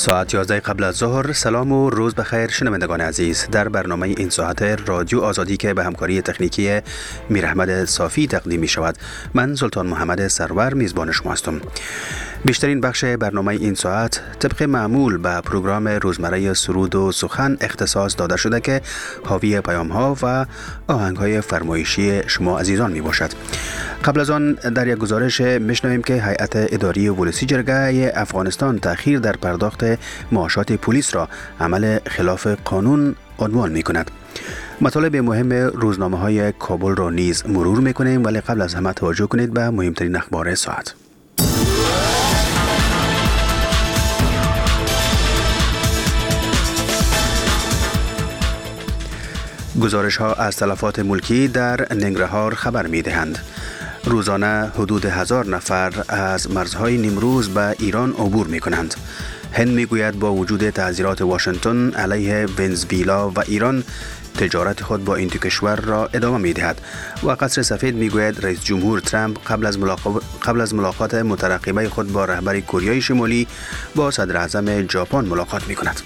ساعت 11 قبل از ظهر. سلام و روز بخیر شنوندگان عزیز. در برنامه این ساعت رادیو آزادی که به همکاری تکنیکی میر احمد صافی تقدیم می شود، من سلطان محمد سرور میزبان شما هستم. بیشترین بخش برنامه این ساعت طبق معمول به پروگرام روزمره سرود و سخن اختصاص داده شده که حاوی پیام ها و آهنگ های فرمایشی شما عزیزان می باشد. قبل از آن در یک گزارش میشنویم که هیئت اداری ولسی جرگه افغانستان تأخیر در پرداخت معاشات پلیس را عمل خلاف قانون عنوان می کند. مطالب مهم روزنامه های کابل را نیز مرور می کنیم، ولی قبل از همه توجه کنید به مهمترین اخبار ساعت. گزارش ها از تلفات ملکی در ننگرهار خبر می دهند. روزانه حدود 1000 نفر از مرزهای نیمروز به ایران عبور می کنند. هند می گوید با وجود تعذیرات واشنگتن علیه ونزوئلا و ایران، تجارت خود با این دو کشور را ادامه می دهد و قصر سفید می گوید رئیس جمهور ترامپ قبل از ملاقات مترقبه خود با رهبر کره شمالی با صدر اعظم ژاپن ملاقات می کند.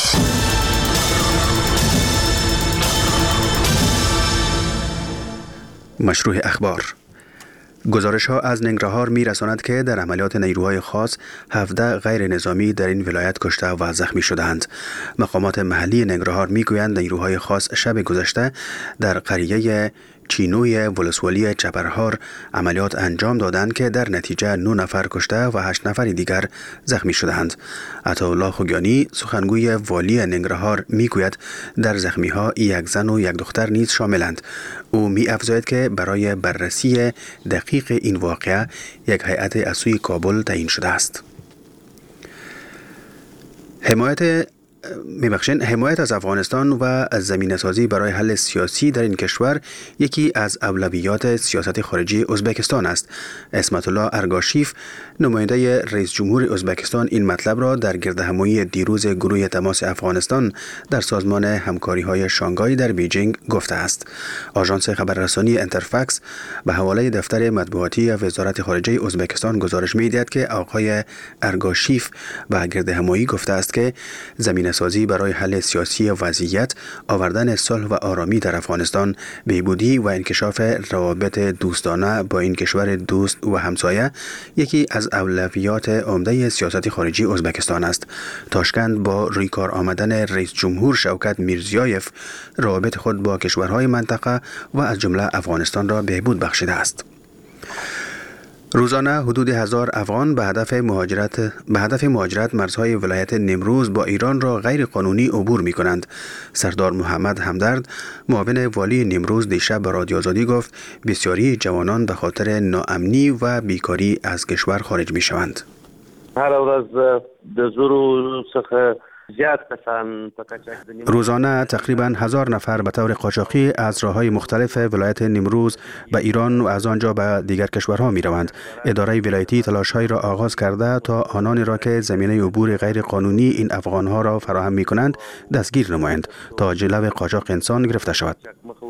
مشروع اخبار. گزارش ها از ننگرهار می رساند که در عملیات نیروهای خاص 17 غیر نظامی در این ولایت کشته و زخمی شدند. مقامات محلی ننگرهار می گویند نیروهای خاص شب گذشته در قریه چینوی ولسوالی چپرهار عملیات انجام دادند که در نتیجه 9 نفر کشته و 8 نفر دیگر زخمی شدند. عطاالله خوگیانی سخنگوی والی ننگرهار می گوید در زخمی ها یک زن و یک دختر نیز شاملند. او می افزاید که برای بررسی دقیق این واقعه یک هیئت از سوی کابل تعیین شده است. حمایت از افغانستان و از زمینه‌سازی برای حل سیاسی در این کشور یکی از اولویات سیاست خارجی ازبکستان است. عصمت الله ارگاشیف، نماینده رئیس جمهور ازبکستان، این مطلب را در گردهمایی دیروز گروه تماس افغانستان در سازمان همکاری‌های شانگهای در بیجینگ گفته است. آژانس خبررسانی انترفکس به حواله دفتر مطبوعاتی وزارت خارجه ازبکستان گزارش می‌دهد که آقای ارگاشیف به گردهمایی گفته است که زمینه‌سازی برای حل سیاسی وضعیت، آوردن صلح و آرامی در افغانستان، بهبودی و انکشاف روابط دوستانه با این کشور دوست و همسایه یکی از اولویات عمده سیاست خارجی ازبکستان است. تاشکند با رویکار آمدن رئیس جمهور شوکت میرزیایف روابط خود با کشورهای منطقه و از جمله افغانستان را بهبود بخشیده است. روزانه حدود 1000 افغان به هدف مهاجرت مرزهای ولایت نیمروز با ایران را غیر قانونی عبور می کنند. سردار محمد همدرد، معاون والی نیمروز، دیشب به رادیو آزادی گفت بسیاری جوانان به خاطر ناامنی و بیکاری از کشور خارج می شوند. روزانه تقریبا 1000 نفر به طور قاچاقی از راه‌های مختلف ولایت نیمروز به ایران و از آنجا به دیگر کشورها می روند. اداره ولایتی تلاش‌هایی را آغاز کرده تا آنانی را که زمینه عبور غیر قانونی این افغان‌ها را فراهم می کنند دستگیر نمایند تا جلو قاچاق انسان گرفته شود.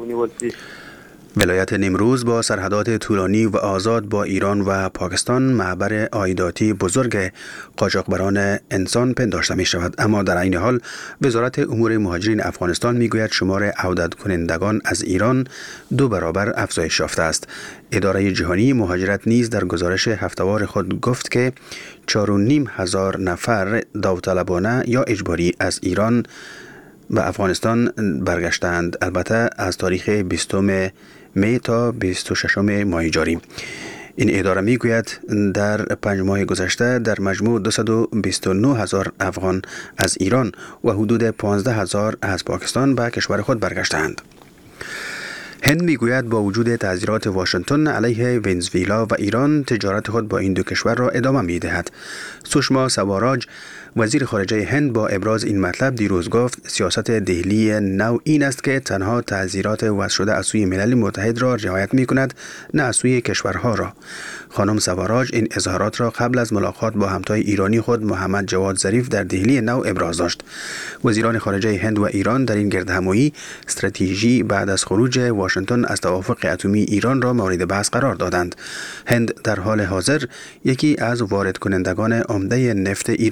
ولایت نیمروز با سرحدات طولانی و آزاد با ایران و پاکستان معبر عایداتی بزرگ قاچاقبران انسان پنداشته می شود، اما در عین حال وزارت امور مهاجرین افغانستان می گوید شمار عودت کنندگان از ایران 2 برابر افزایش یافته است. اداره جهانی مهاجرت نیز در گزارش هفته‌وار خود گفت که 4500 نفر داوطلبانه یا اجباری از ایران به افغانستان برگشتند، البته از تاریخ 20 می تا 26 ماه جاری. این اداره می گوید در 5 ماه گذشته در مجموع 229000 افغان از ایران و حدود 15000 از پاکستان به کشور خود برگشتند. هند میگوید با وجود تعذیرات واشنگتن علیه ونزوئلا و ایران، تجارت خود با این دو کشور را ادامه می‌دهد. سوشما سواراج، وزیر خارجه هند، با ابراز این مطلب دیروز گفت سیاست دهلی نو این است که تنها تعذیرات وضع شده از سوی ملل متحد را رعایت می‌کند، نه از سوی کشورها را. خانم سواراج این اظهارات را قبل از ملاقات با همتای ایرانی خود محمد جواد ظریف در دهلی نو ابراز داشت. وزیران خارجه هند و ایران در این گردهمایی استراتژی بعد از خروج واشنگتن از توافق اتمی ایران را مورد بحث قرار دادند. هند در حال حاضر یکی از وارد کنندگان عمده نفت ایران است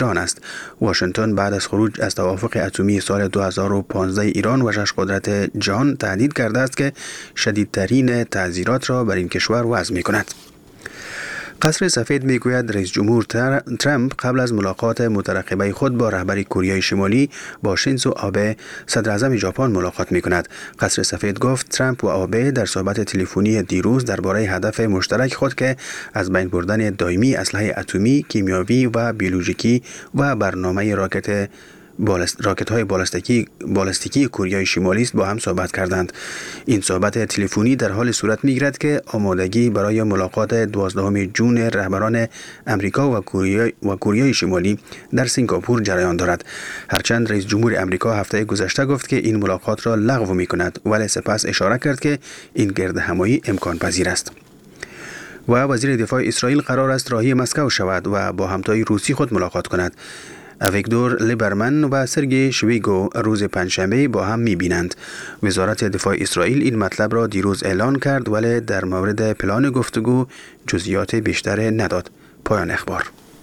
واشنگتن بعد از خروج از توافق اتمی سال 2015 ایران و 6 قدرت جهان تهدید کرده است که شدیدترین تعزیرات را بر این کشور وضع می‌کند. قصر سفید میگوید رئیس جمهور ترامپ قبل از ملاقات مترقبه خود با رهبر کره شمالی با شینزو آبه صدر اعظم ژاپن ملاقات میکند. قصر سفید گفت ترامپ و آبه در صحبت تلفنی دیروز درباره هدف مشترک خود که از بین بردن دائمی اسلحه اتمی، کیمیاوی و بیولوژیکی و برنامه راکت‌های بالستیکی کره شمالی است با هم صحبت کردند. این صحبت تلفنی در حال صورت می‌گیرد که آمادگی برای ملاقات 12 جون رهبران امریکا و کره شمالی در سنگاپور جریان دارد. هرچند رئیس جمهور امریکا هفته گذشته گفت که این ملاقات را لغو می‌کند، ولی سپس اشاره کرد که این گردهمایی امکان پذیر است. و وزیر دفاع اسرائیل قرار است راهی مسکو شود و با همتای روسی خود ملاقات کند. اویگدور لیبرمن و سرگئی شویگو روز پنجشنبه با هم می‌بینند. وزارت دفاع اسرائیل این مطلب را دیروز اعلان کرد ولی در مورد پلان گفتگو جزئیات بیشتر نداد. پایان اخبار.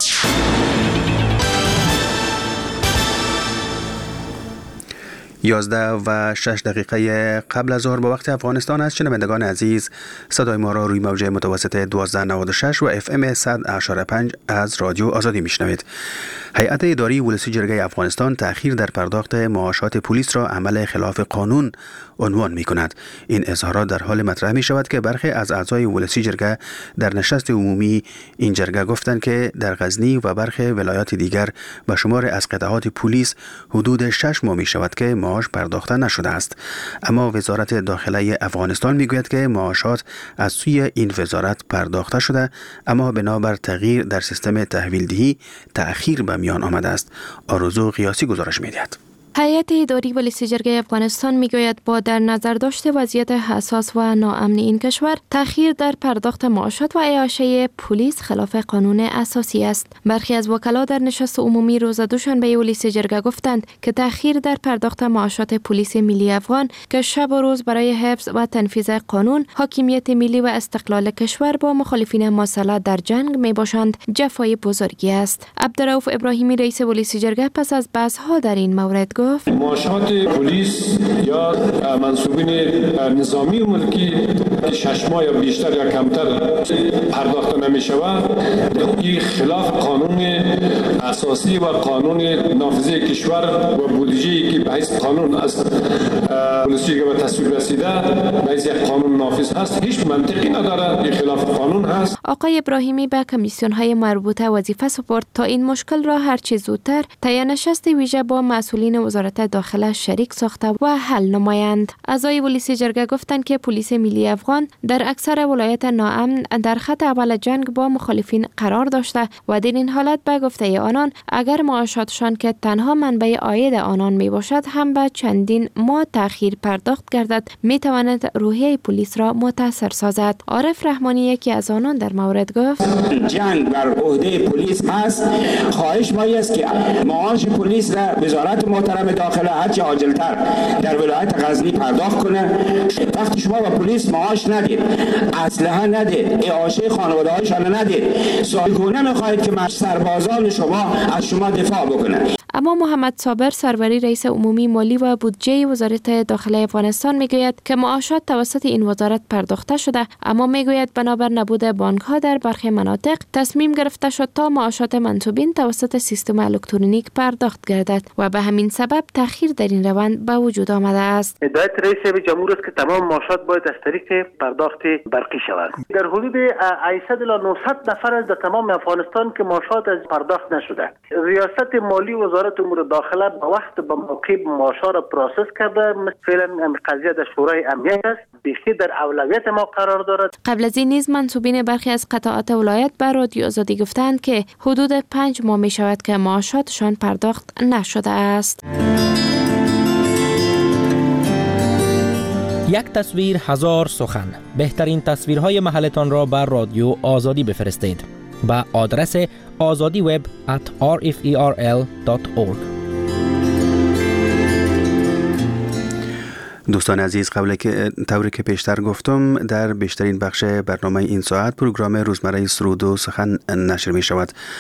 11:06 قبل از ظهر با وقت افغانستان است. شنوندگان عزیز، صدای ما را روی موج متوسط 1296 و FM 100.5 از رادیو آزادی میشنوید. هیئت اداری ولسی جرگه افغانستان تأخیر در پرداخت معاشات پلیس را عمل خلاف قانون عنوان می کند. این اظهارات در حال مطرح می شود که برخی از اعضای ولسی جرگه در نشست عمومی این جرگه گفتند که در غزنی و برخی ولایات دیگر به شمار از قطعات پلیس حدود 6 ماه می شود که معاش پرداخته نشده است. اما وزارت داخله افغانستان می گوید که معاشات از سوی این وزارت پرداخته شده، اما بنابر تغییر در سیستم تحویل دهی تأخیر به میان آمده است. آرزو قیاسی گزارش می دهد. هیئت اداری ولسی جرگه افغانستان میگوید با در نظر داشت وضعیت حساس و ناامن این کشور، تأخیر در پرداخت معاشات و اعاشه پلیس خلاف قانون اساسی است. برخی از وکلا در نشست عمومی روز دوشنبه ولسی جرگه گفتند که تأخیر در پرداخت معاشات پلیس ملی افغان که شب و روز برای حفظ و تنفیذ قانون، حاکمیت ملی و استقلال کشور با مخالفین مسلح در جنگ میباشند، جفای بزرگی است. عبدالرؤف ابراهیمی رئیس ولسی جرگه پس از بحث‌ها در این مورد معاشات پلیس یا منصوبین نظامی و ملکی که 6 ماه یا بیشتر یا کمتر پرداخته نمی شود، این خلاف قانون اساسی و قانون نافذه کشور و بودجه‌ای که به حیث قانون از پلیسی که به تصویب رسیده به حیث یک قانون نافذ هست، هیچ منطقی نداره، این خلاف قانون هست. آقای ابراهیمی به کمیسیون‌های مربوطه وظیفه سپرد تا این مشکل را هرچه زودتر طی نشست ویژه با مسئولین وزارت داخله شریک ساخته و حل نمایند. اعضای ولسی جرگه گفتند که پلیس ملی افغان در اکثر ولایت ناامن در خط اول جنگ با مخالفین قرار داشته و در این حالت به گفته آنان اگر معاشاتشان که تنها منبع عاید آنان می باشد هم به چندین ماه تأخیر پرداخت گردد، می تواند روحیه پلیس را متاثر سازد. عارف رحمانی یکی از آنان در مورد گفت جنگ بر عهده پلیس است. خواهش ما است که معاش پلیس را وزارت محترم داخله هرچه عاجلتر در ولایت غزنی پرداخت کنه. وقتی شما با پلیس معاش ندید، اسلحه ندید، اعاشه خانواده‌هایشان ندید، صاحبانه می‌خواهید که سربازان شما از شما دفاع بکنه. اما محمد صابر سروری رئیس عمومی مالی و بودجه وزارت داخله افغانستان میگوید که معاشات توسط این وزارت پرداخته شده، اما میگوید بنابر نبود بانک‌ها در برخی مناطق تصمیم گرفته شد تا معاشات منصوبین توسط سیستم الکترونیک پرداخت گردد و به همین سبب تأخیر در این روند به وجود آمده است. هدایت رئیس جمهور است که تمام معاشات باید از طریق پرداخت برقی شود. در حدود 800 الی 900 نفر از تمام افغانستان که معاشات از پرداخت نشده. ریاست مالی وزارت امور داخله به وقت به موقع معاشات را پروسس کرده. فعلا قضیه در شورای امنیت است، بیشتر در اولویت ما قرار دارد. قبل از این نیز منصوبین برخی از قطاعات ولایت به رادیو آزادی گفتند که حدود 5 ماه می شود که معاشاتشان پرداخت نشده است. یک تصویر هزار سخن. بهترین تصویرهای محلتان را بر رادیو آزادی بفرستید با آدرس azadiweb@rferl.org. دوستان عزیز، قبل که طوری که پیشتر گفتم در بیشترین بخش برنامه این ساعت پروگرام روزمره سرود و سخن نشر می شود.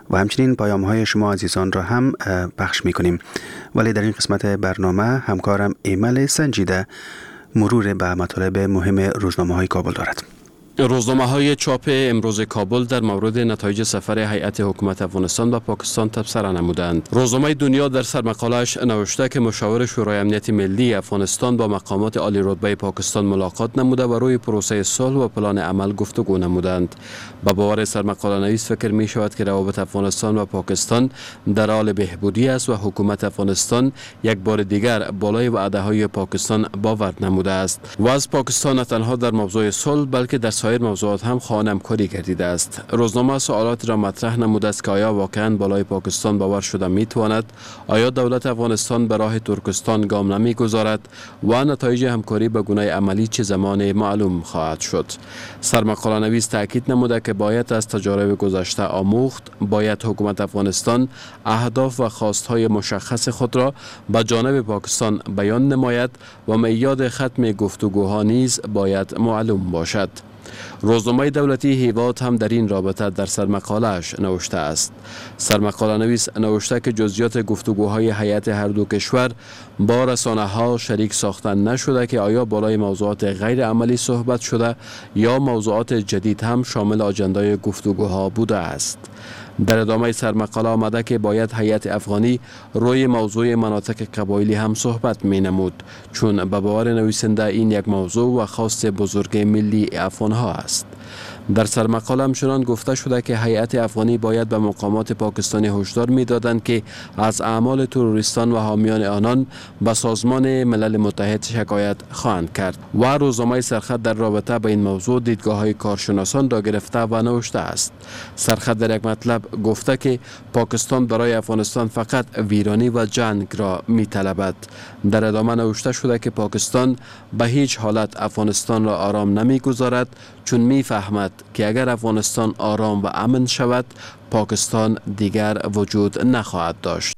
و همچنین پیام‌های شما عزیزان را هم پخش می‌کنیم. ولی در این قسمت برنامه همکارم ایمل سنجیده مرور به مطالب مهم روزنامه‌های کابل دارد. روزنامه‌های چاپ امروز کابل در مورد نتایج سفر هیئت حکومت افغانستان به پاکستان تبصره نمودند. روزنامه دنیا در سرمقاله‌اش نوشته که مشاور شورای امنیت ملی افغانستان با مقامات عالی رتبه پاکستان ملاقات نموده و روی پروسه صلح و پلان عمل گفتگو نمودند. با باور سرمقاله نویس فکر می شود که روابط افغانستان و پاکستان در حال بهبودی است و حکومت افغانستان یک بار دیگر بالای وعده‌های پاکستان باور نموده است و از پاکستان نه تنها در موضوع صلح بلکه در سایر موضوعات هم خواهان همکاری گردیده است. روزنامه سوالات را مطرح نموده است که آیا واقعا بالای پاکستان باور شده می تواند؟ آیا دولت افغانستان به راه ترکستان گام نمی گذارد و نتایج همکاری به گونه عملی چه زمان معلوم خواهد شد؟ سرمقاله نویس تاکید نموده که باید از تجارب گذشته آموخت، باید حکومت افغانستان اهداف و خواستهای مشخص خود را به جانب پاکستان بیان نماید و میعاد ختم گفتگوها نیز باید معلوم باشد. روزنامه دولتی هیواد هم در این رابطه در سرمقاله‌اش نوشته است. سرمقاله نویس نوشته که جزئیات گفتگوهای هیئت هر دو کشور با رسانه‌ها شریک ساختن نشده که آیا بالای موضوعات غیر عملی صحبت شده یا موضوعات جدید هم شامل آجندای گفتگوها بوده است. در ادامه سرمقاله آمده که باید هیئت افغانی روی موضوع مناطق قبایلی هم صحبت می نمود، چون به باور نویسنده این یک موضوع و خواست بزرگ ملی افغانها است. در سرمقاله همچنان گفته شده که هیئت افغانی باید به مقامات پاکستانی هشدار می‌دادند که از اعمال تروریستان و حامیان آنان به سازمان ملل متحد شکایت خواهند کرد و روزنامه سرخط در رابطه با این موضوع دیدگاه‌های کارشناسان را گرفته و نوشته است. سرخط در یک مطلب گفته که پاکستان برای افغانستان فقط ویرانی و جنگ را می‌طلبد. در ادامه نوشته شده که پاکستان به هیچ حالت افغانستان را آرام نمی‌گذارد، چون می‌فهمد که اگر افغانستان آرام و امن شود پاکستان دیگر وجود نخواهد داشت.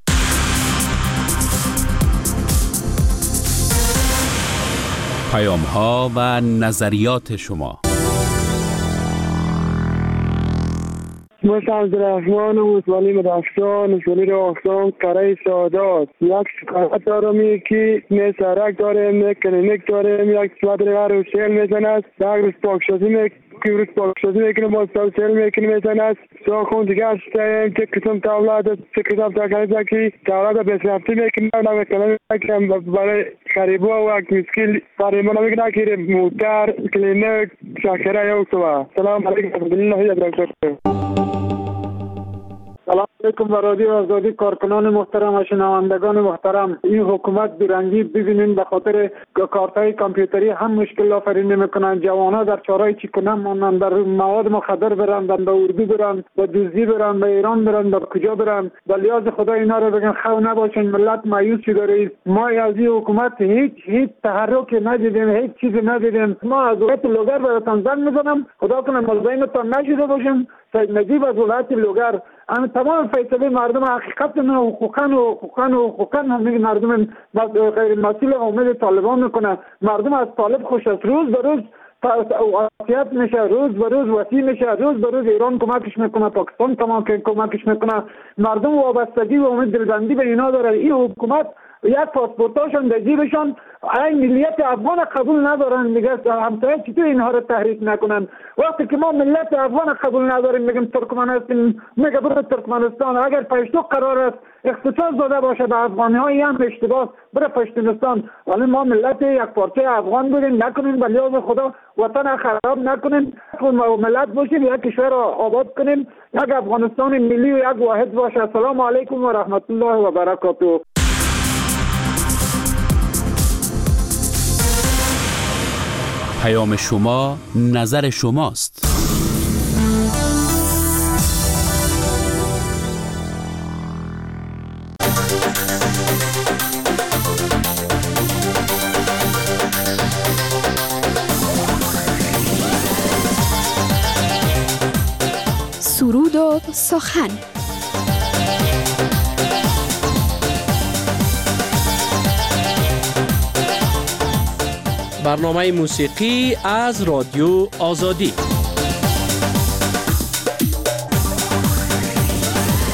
پیام‌ها و نظریات شما. مثل عبدالرحمن موسوی مدفشان ولی آسان کره سادات یک شکایت دارم که نه سرک داریم نه کلینیک داریم، یک صدر رو سیل میزند، یک روز پاکشازی میکنه ما سیل میکنه میزند ساخون دیگه هستیم که کتم تولاد کتم تکنیزه که تولاد بسیافتی میکنه نمیکنه که برای خریبو و یک مسکیل برای ما نمیکنه که موتر کلینیک شکره یا سوا. سلام علیکم عبدالله ابراهیم. سلام علیکم و رادیو آزادی کارکنان محترم و شنوندگان محترم. این حکومت بیرنگی ببینین به خاطر کارتای کامپیوتری هم مشکل آفرینی میکنن. جوانها در چارای چیکونه مانند در مواد مخدر برن، به اردو برن، به دوزی برن، به ایران برن، به کجا برن. به لیاز خدا اینا رو بگن خو نباشین، ملت مایوس شده. ما از این حکومت هیچ تحرک ندیدیم، هیچ چیزی ندیدیم. ما از ولایت لوگر براتون زنگ میزنم، خدا کنه مزاحمتون نشده باشیم. سید نجیب از ولایت لوگر اما تمام فیصله مردم حقیقت نه حقوقاً هم میگه مردم غیر مسئول امید طالبان میکنه. مردم از طالب خوش است، روز به روز وصیت میشه، روز به روز وصی میشه، روز به روز ایران کمکش میکنه، پاکستان کمکش میکنه. مردم وابستگی و امید دلبندی به اینا داره. این حکومت یک پاسپورتاشون در جیبشون این ملیت افغان قبول ندارن. میگه همسایه چطور اینها رو تحریک نکنن؟ وقتی که ما ملت افغان قبول نداریم میگیم ترکمن هستیم، میگه برو ترکمنستان. اگر پشتو قرار است اختصاص داده باشه به افغانی های هم اشتباه برو پشتونستان. ولی ما ملت یک پارچه افغان بودیم، نکنیم به لیاز خدا وطن خراب نکنیم، ملت باشیم، یک کشور را آباد کنیم، یک افغانستان ملی و یک واحد باشه. السلام علیکم و رحمت الله و برکاته. پیام شما نظر شماست. سرود و سخن. برنامه موسیقی از رادیو آزادی.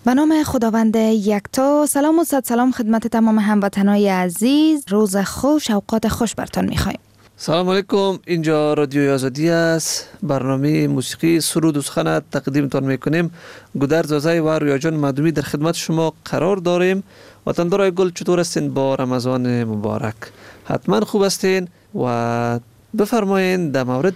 به نام خداوند یکتا. سلام و صد سلام خدمت تمام هموطنای عزیز. روز خوش، اوقات خوش برتان میخوایم. سلام علیکم، اینجا رادیوی آزادی است. برنامه موسیقی سرود و سخن تقدیمتان میکنیم. گودرز زازای و رویا جان مدومی در خدمت شما قرار داریم. وطندارای گل چطور هستین با رمضان مبارک؟ حتما خوب هستین و بفرمایین در مورد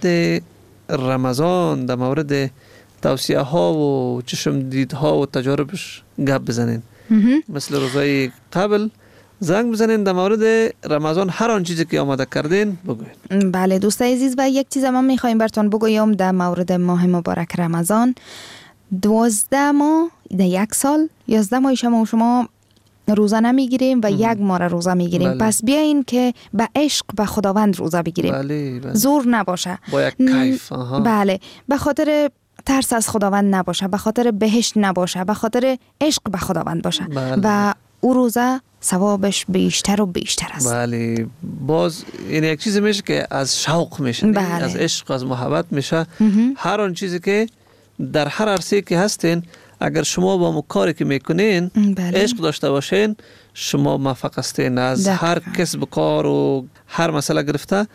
رمضان، در مورد توصیه ها و چشم دیدها و تجاربش گپ بزنین. مثل روزهای قبل زنگ بزنین در مورد رمضان، هر آن چیزی که آماده کردین بگوین. بله دوستای عزیز، و یک چیز ما میخوایم براتون بگویم در مورد ماه مبارک رمضان. 12 ماه در یک سال، 11 ماه شما روزه نمیگیریم و یک ماه روزه میگیریم. بله. پس بیاین که به عشق به خداوند روزه بگیریم. بله. زور نباشه، با یک کیف. بله، به خاطر ترس از خداوند نباشه، به خاطر بهشت نباشه، به خاطر عشق به خداوند باشه. بله. و او روزه ثوابش بیشتر و بیشتر است. بله، باز این یک چیزی میشه که از شوق میشه. بله. از عشق، از محبت میشه. هر آن چیزی که در هر عرصه که هستین، اگر شما با کاری که میکنین بله. عشق داشته باشین، شما موفق هستین. از هر کسب کار و هر مسئله گرفته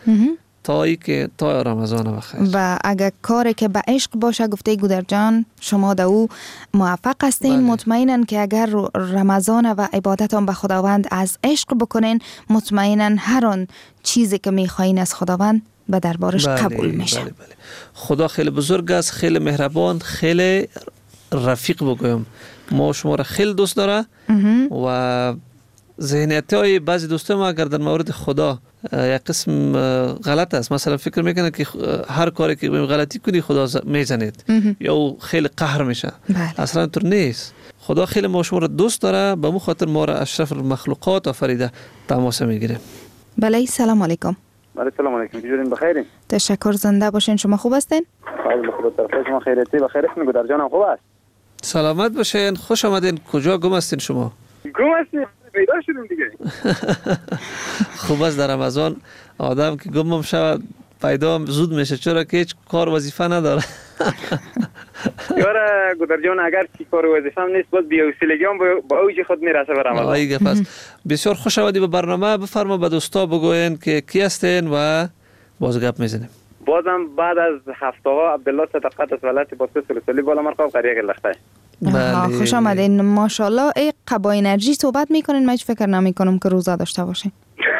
تا رمضان بخیر. و اگر کاری که به عشق باشه، گفته گودر جان، شما در او موفق هستین. بله. مطمئنن که اگر رمضان و عبادتان به خداوند از عشق بکنین، مطمئنن هر آن چیزی که میخواین از خداوند به دربارش قبول میشه. بله. خدا خیلی بزرگ است، خیلی مهربان، خیلی رفیق بگویم. ما شما را خیلی دوست داره و ذهنیت های بعضی دوستان ما اگر در مورد خدا یک قسم غلط است، مثلا فکر میکنه که هر کاری که غلطی کنی خدا میزنید یا خیلی قهر میشه. اصلا طور نیست. خدا خیلی ما شما را دوست داره، به مو خاطر ما را اشرف المخلوقات آفریده تماس میگیره. بله، سلام علیکم. بله سلام علیکم، چطورین؟ بخیرین؟ تشکر، زنده باشین. شما خوب هستین؟ خیلی خوب، طرف شما خیریتی بخیر هستین؟ گودر جان خوب است؟ سلامت باشین، خوش آمدین. کجا گم هستین شما؟ گم هستین؟ پیدا شدیم دیگه. خوب است در رمضان آدم که گم شود پیدا زود میشه، چرا که هیچ کار وظیفه نداره. یاره گودر جان، اگر چی کار وظیفه هم نیست، باز بی‌حوصلگی هم با اوج خود میرسه به رمضان. آیگه پس بسیار خوش آمدی به برنامه. بفرما به دوستا بگوین که کی هستین و باز گپ میزنیم. بازم بعد از هفته ها عبدالله صدقت از ولایت باسط سلسلی بالا مرقاب قریه گلخته. بله. خوش آمدین. ماشاءالله ای با انرژی صحبت میکنین. من هیچ فکر نمیکنم که روزه داشته باشین.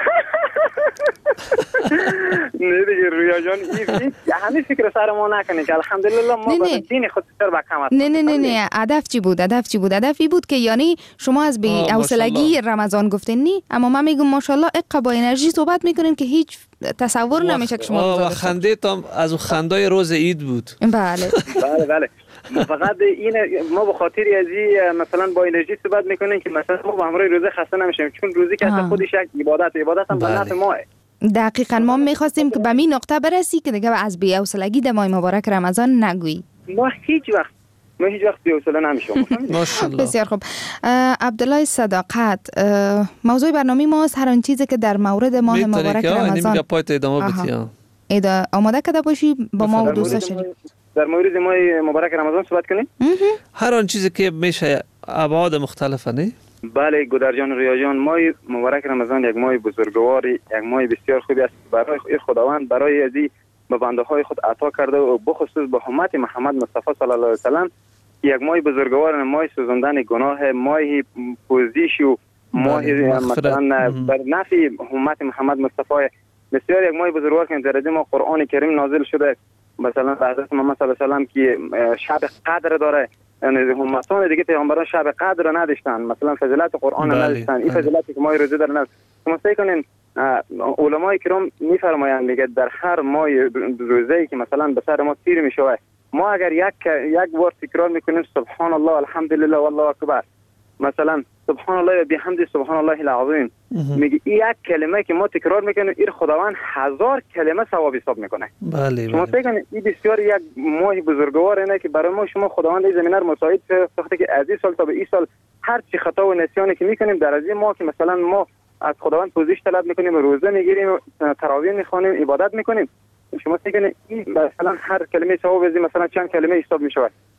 نه دیگه رویا جان، این همین فکر سر ما نکنید که الحمدلله ما با دین خود سر با کم است. نه هدف چی بود؟ هدفی بود که یعنی شما از بی حوصلگی رمضان گفتین نی، اما من میگم ماشاءالله اق با انرژی صحبت میکنین که هیچ تصور نمیشه که شما و خنده تام از خندای روز عید بود. بله. بله. فقط این ما به خاطر ازی مثلا با انرژی صحبت میکنیم که مثلا ما با همراه روزه خسته نمیشیم، چون روزی که اصلا خودش یک عبادت هم به نفع ماه. دقیقاً ما میخواستیم که به این نقطه برسی که دیگه از بی‌حوصلگی در ماه مبارک رمضان نگویی. ما هیچ وقت بی‌حوصله نمیشم. ماشاءالله. بسیار خوب. عبدالله صداقت، موضوع برنامه ماست هر آن چیزی که در مورد ماه مبارک رمضان. میگه پایت ادامه بدی. آماده کرده باشی با ما و دوستا شریک. در مورد ماه مبارک رمضان صحبت کنیم. هر آن چیزی که میشه ابعاد مختلفه نه؟ بله گودر جان، ریا جان، ماه مبارک رمضان یک ماه بزرگواری، یک ماه بسیار خوبی است برای خداوند، برای ازی به بنده های خود عطا کرده و بخصوص به حرمت محمد مصطفی صلی الله علیه و سلم یک ماه بزرگوار، ماه سوزاندن گناه، ماه پوزش و ماه مثلا بر نفع حرمت محمد مصطفی. بسیار یک ماه بزرگوار که در ما قرآن کریم نازل شده، مثلا حضرت محمد صلی الله علیه و سلم که شب قدر داره، یعنی همتان دیگه پیامبران شب قدر رو نداشتن، مثلا فضیلت قرآن رو نداشتن. این فضیلتی که ما روزه در نداشتن. شما فکر کنین علمای کرام میفرمایند میگه در هر ماه روزه‌ای که مثلا به سر ما تیر میشه، ما اگر یک بار تکرار میکنیم سبحان الله الحمدلله والله اکبر، مثلا سبحان الله بحمد سبحان الله العظیم، میگه یک کلمه که ما تکرار میکنیم این خداوند 1000 کلمه ثواب حساب میکنه. بله. شما فکر کنید این بسیار یک ماه بزرگوار اینه که برای ما شما خداوند این زمینه رو مساعد ساخته که از این سال تا به این سال هر چی خطا و نسیانی که میکنیم در از این ماه که مثلا ما از خداوند پوزش طلب میکنیم، روزه میگیریم، تراویح میخوانیم، عبادت میکنیم، شما فکر کنید این مثلا هر کلمه ثواب مثلا چند کلمه حساب میشه.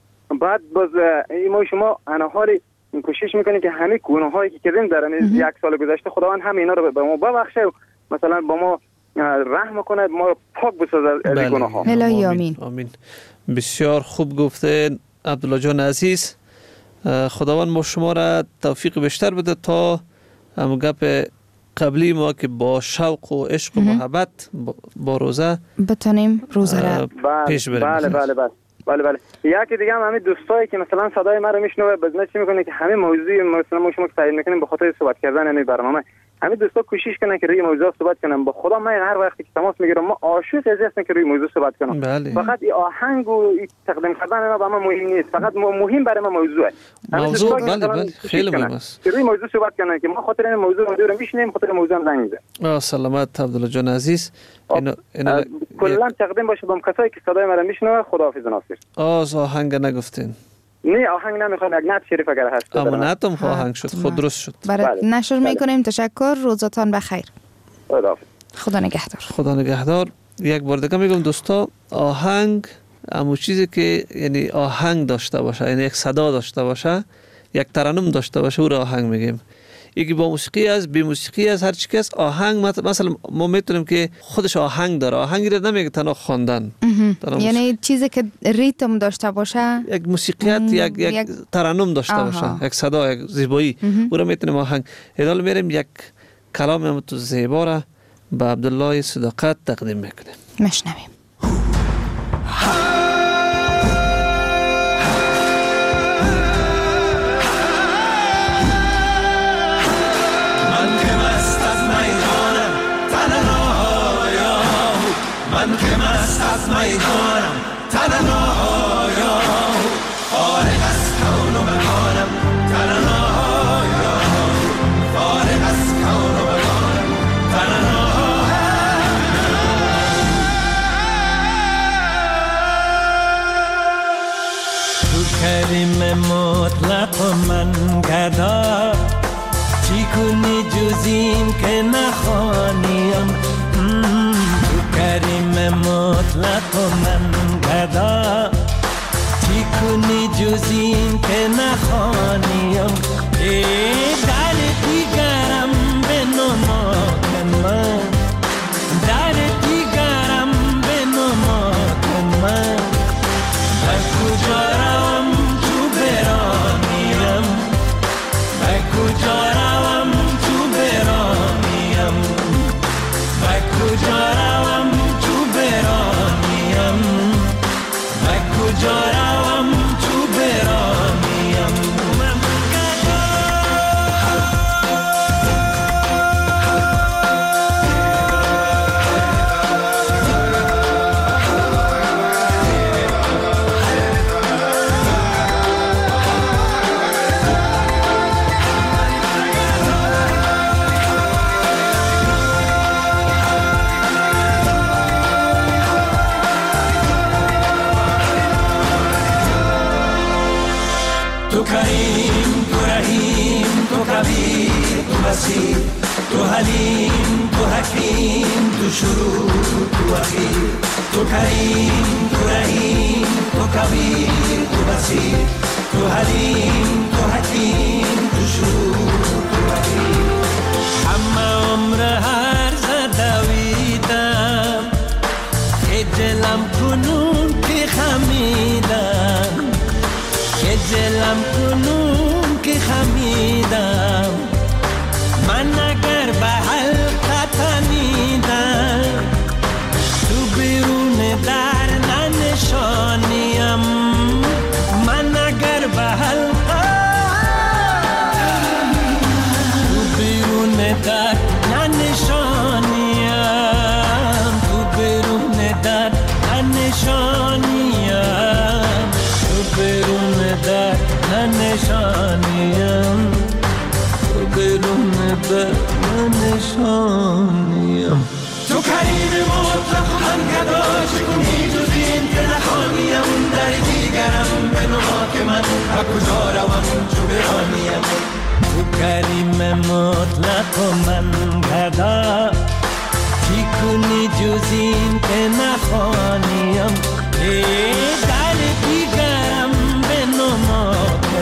بعد باز ما شما انهاری کوشش میکنیم که همه گناهایی که کردیم در این یک سال گذشته خداوند همه اینا رو به ما ببخشه و مثلا با ما رحم کنه، ما رو پاک بسازه از گناه‌ها. الهی آمین. آمین. بسیار خوب گفته عبدالله جان عزیز. خداوند ما شما را توفیق بیشتر بده تا هم گپ قبلی ما که با شوق و عشق و محبت با روزه بتونیم روزه را پیش بریم. بله. یکی دیگه هم همین دوستایی که مثلا صدای ما رو میشنوه بزنه چی میکنه که همین موضوعی مثلا ما شما تعیین میکنیم به خاطر صحبت کردن این برنامه، همین دوستا کوشش کنن که روی موضوع صحبت کنن. با خدا من هر وقتی که تماس میگیرم ما عاشق هستم که روی موضوع صحبت کنم. فقط این آهنگ و تقدیم کردن ما برای ما مهم نیست، فقط مهم برای ما موضوعه. موضوع بله خیلی مهم است. روی موضوع صحبت کنن که ما خاطر این موضوع رو میشنیم، خاطر موضوع هم زنگ میزنیم. سلامت عبدالله جان عزیز. کلا تقدیم باشه با کسایی که صدای ما رو میشنوه. خداحافظ ناصر. آهنگ نگفتین؟ نه آهنگ نمیخوام، یک نعت شریف اگر هست. اما نعتم آهنگ شد، خود درست شد. برای نشر میکنیم. تشکر، روزتان بخیر. خدا نگهدار. خدا نگهدار. یک بار دیگه میگم دوستا، آهنگ همون چیزی که یعنی آهنگ داشته باشه، یعنی یک صدا داشته باشه، یک ترنم داشته باشه، او را آهنگ میگیم. یکی با موسیقی است، بی موسیقی است، هر چی که است. آهنگ مثلا ما میتونیم که خودش آهنگ داره. آهنگی را نمیگه تنها خواندن، یعنی چیزی که ریتم داشته باشه، یک موسیقیت، یک ترنم داشته باشه، یک صدا، یک زیبایی، او را میتونیم آهنگ. حالا میریم یک کلام هم تو زیبا را به عبدالله صداقت تقدیم میکنیم. مشنویم. من که مست از میدانم تنهایا، فارغ از کون و مکانم تنهایا، فارغ از کون و مکانم تنهایا. تو کریم مطلق و من گدا، چی کنی جز این که نخوانیم؟ کریم مطلق و من گدا، چی کنی جز این که نخوانیم؟ در دیگرم بنما من، در دیگرم بنما من، به کجا روم تو برانیم، به کجا روم تو برانیم، به کجا روم تو برانیم، به کجا روم تو برانیم. تو کریم، تو رحیم، تو کبیر، تو بصیر، تو حلیم، تو حکیم، تو شروع، تو اخیر. تو کریم، تو رحیم، تو کبیر، تو بصیر، تو حلیم، تو حکیم، تو شروع، تو اخیر. همه عمر هر زدویدم، خجلم کنون که خمیدم، خجلم کنون که خمیدم. من اگر به حلقه تنیدم، تو بیرون در ننشانیم. من اگر به حلقه تو بیرون در ننشانیم، تو بیرون در ننشانیم، تو بیرون در ننشانیم، تو بیرون در ننشانیم. تو کریم مطلق من گدا، چکنی جز این که نخوانیم؟ در دیگرم بنما که من به کجا روم چو برانیم. تو کریم مطلق من گدا، چی کنی جز این که نخوانیم؟ در دیگرم بنما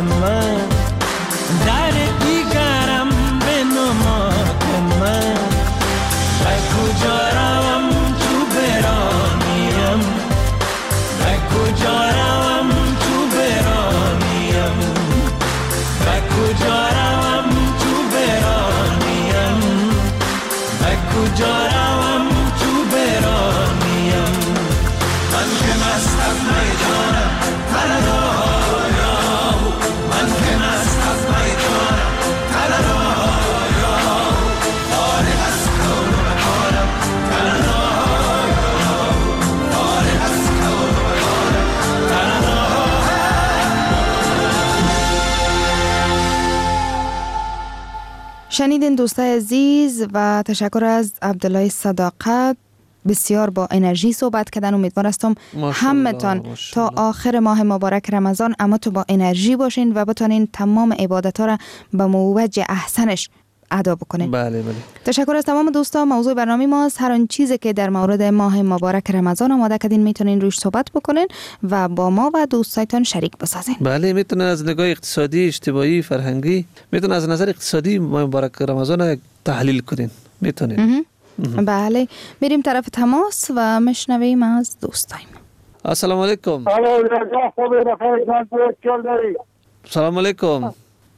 من در دیگرم به نماک من به کجا روم تو برانیم به کجا روم تو برانیم به کجا روم تو برانیم به کجا روم تو برانیم من که مست از میدانم تنهایا من که مست از میدانم تنهایا فارغ از کون و مکانم تنهایا فارغ از کون و مکانم تنهایا. شنیدین دوستای عزیز و تشکر از عبدالله صداقت. بسیار با انرژی صحبت کردن. امیدوار هستم همتان تا آخر ماه مبارک رمضان اما تو با انرژی باشین و بتونین تمام عبادت ها را به موجه احسنش ادا بکنین. بله بله. تشکر از تمام دوستا. موضوع برنامه ماست هر آن چیزی که در مورد ماه مبارک رمضان آماده کردین میتونین روش صحبت بکنین و با ما و دوستایتان شریک بسازین. بله میتونن از نگاه اقتصادی، اجتماعی، فرهنگی، میتونن از نظر اقتصادی ماه مبارک رمضان تحلیل کنین. میتونین. بله میریم طرف تماس و مشنویم از دوستایم. السلام علیکم. سلام علیکم.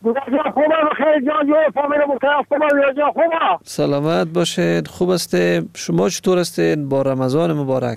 سلامت باشید. خوب هستید؟ شما چطور هستید با رمضان مبارک؟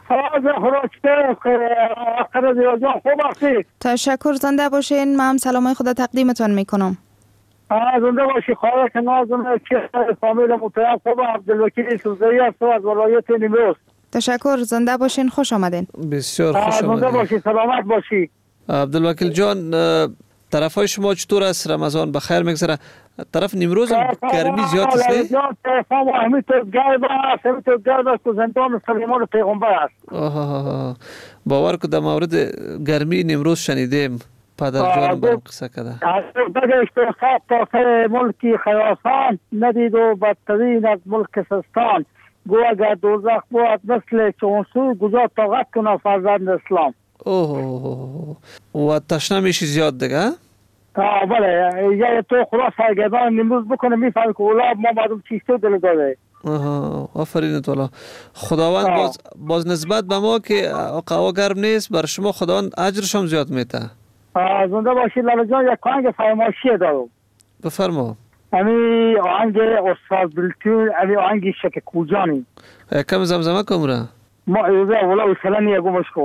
تشکر. زنده باشین. من هم سلامای خدا تقدیمتون میکنم. زنده باشی. خواهر که نازم که فامیل متهم خوب عبدالوکیل سوزایی است از ولایت نیمروز. تشکر. زنده باشین. خوش آمدین. بسیار خوش آمدین. زنده باشی. سلامت باشی. عبدالوکیل جان طرف های شما چطور است؟ رمضان بخیر میگذره؟ طرف نیمروز گرمی زیاد است نه؟ همین تو گرم است. همین تو گرم است که زندان سلیمان پیغمبر است. باور که در مورد گرمی نیمروز شنیدیم. پدر جان برام قصه کرده. بگشت صاحب تا ملکی خراسان ندید و بدترین از ملک سستان گو اگر دوزخ بود مثل چونسو گذار طاقت کنه فرزند اسلام. اوه و تشنه میشی زیاد دیگه؟ بله یه تو خلاص سرگردان نیمروز بکنه میفهمی که اولاد ما مردم چیسته دل داده. آفرین تولا. خداوند باز نسبت به ما که قوا گرم نیست بر شما خداوند اجرش هم زیاد میده. زنده باشید لالا جان. یک آهنگ فرمایشی دارم. بفرما. امی آهنگ استاد بلتون امی آهنگ شک کوجانی کم زمزمه کم را ما ایوزه ولا وصلنی اگو مشکو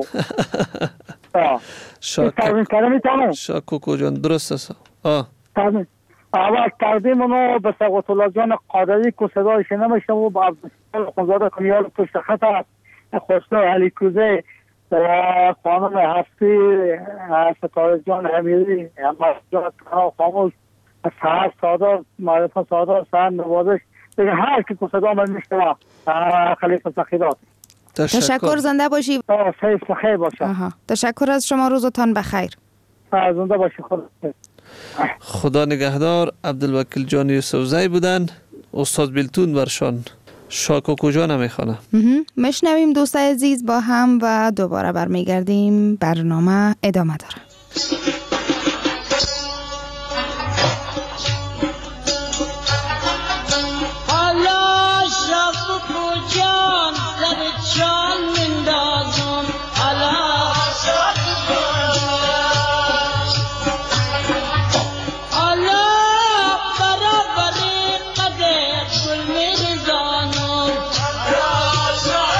شاکو کوجان درست است. اول تقدیم اونو به سقوط الله جان قادری که صدایش نمیشنم و با عبدالله خونزاده کنیال پشت خط هست خوشنو علی کوزه خانم هفتی ستاره جان امیری جان خاموش سهر سادار معرفه سادار سهر نوازش دیگه هر که صدا من میشنم خلیفه سخیرات. تشکر. زنده باشی. سیف بخیر باشه. تشکر از شما. روزتان بخیر. زنده باشی. خدا نگهدار. عبدالوکیل جان یوسفزی بودن. استاد بلتون برشان شاکوکو جان میخوانه. مشنویم دوستای عزیز با هم و دوباره برمیگردیم. برنامه ادامه داره.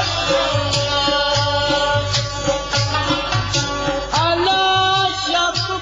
Allah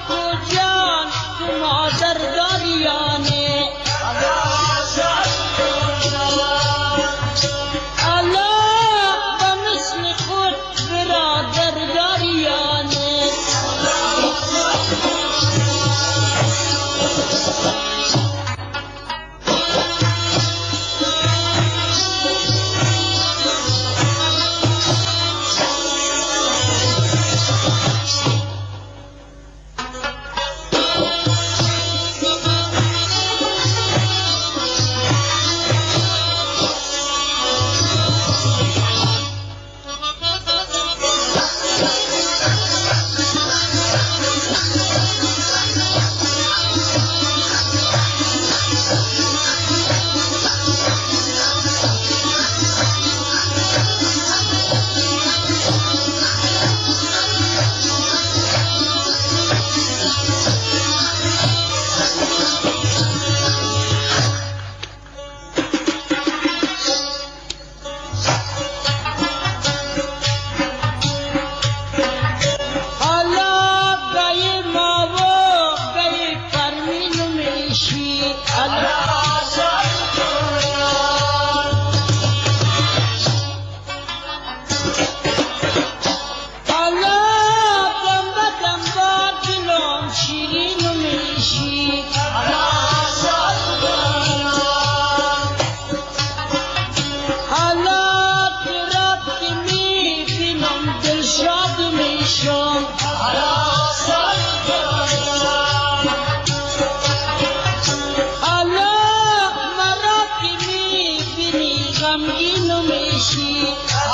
غمگین میشی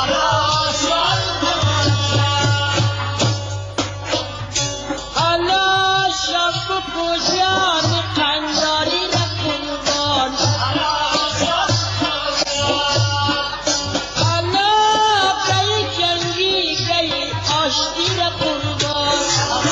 حالا شب پوشان قنداری نکنبان حالا گئی جنگی گئی آشتی نکنبان